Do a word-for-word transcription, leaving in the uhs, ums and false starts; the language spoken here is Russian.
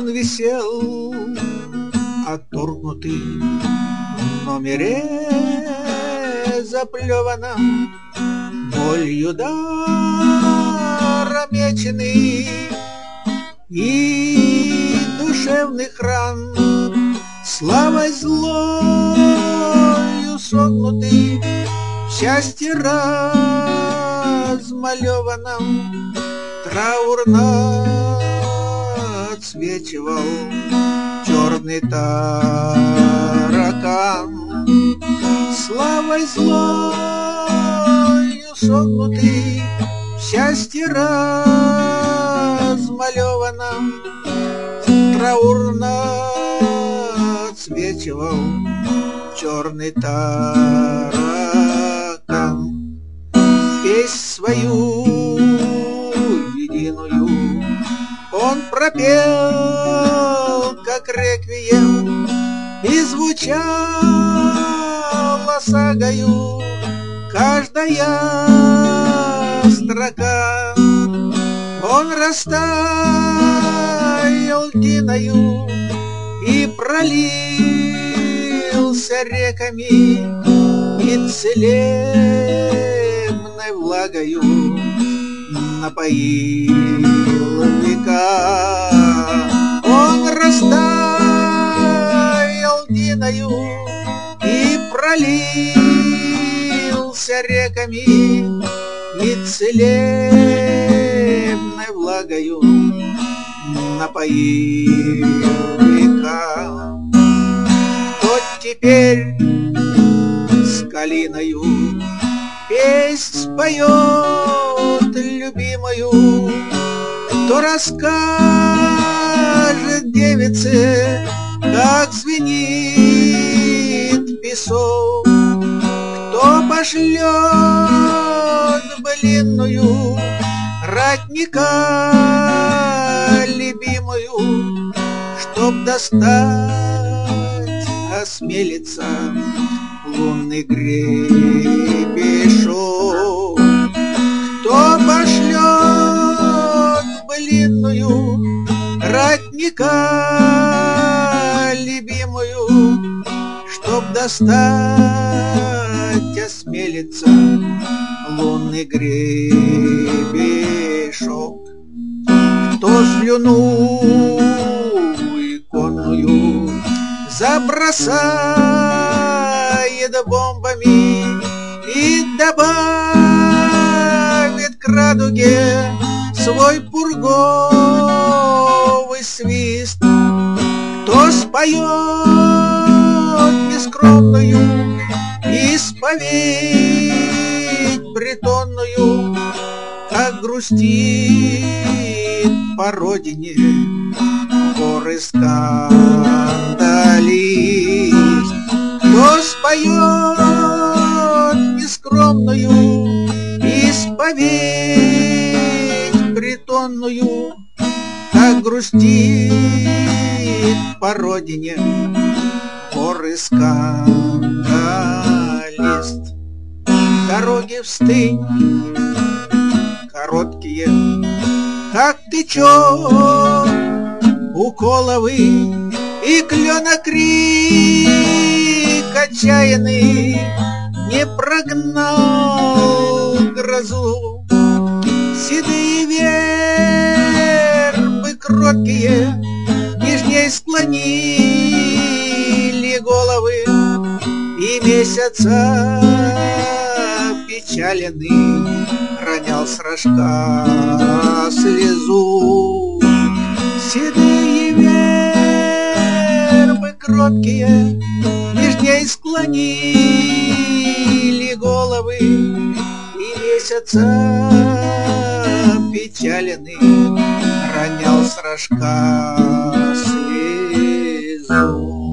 Он висел отторгнутый в номере заплеванном, болью даром меченый и душевных ран, славой злою согнутый, в счастье размалеванном траурно отсвечивал черный таракан. Славой злою согнутый, в счастье размалеванном траурно отсвечивал черный таракан. Песнь свою единую он пропел, как реквием, и звучала сагою каждая строка. Он растаял льдиною и пролился реками, и целебной влагою напоил века. Он растаял льдиною и пролился реками, и целебной влагою напоил века. Кто теперь с калиною песнь споет любимую, кто расскажет девице, как звенит песок, кто пошлет былинную ратника любимую, чтоб достать осмелится лунный гребешок, кто пошлет былинную ратника любимую, чтоб достать осмелится лунный гребешок, кто слюну иконную забросает бомбами и добавит к радуге свой пурговый свист, кто споет нескромную исповедь бретонную, как грустит по родине горы скандалист, кто споет нескромную исповедь бретонную, как грустит по родине горы скандалист. Дороги в стынь короткие, как тычок уколовый, и кленокрик отчаянный не прогнал грозу. Седые вербы кроткие нежней склонили головы, и месяца печаленный ронял с рожка слезу. Седые вербы кроткие нежней склонили головы, и месяца печаленный ронял с рожка слезу.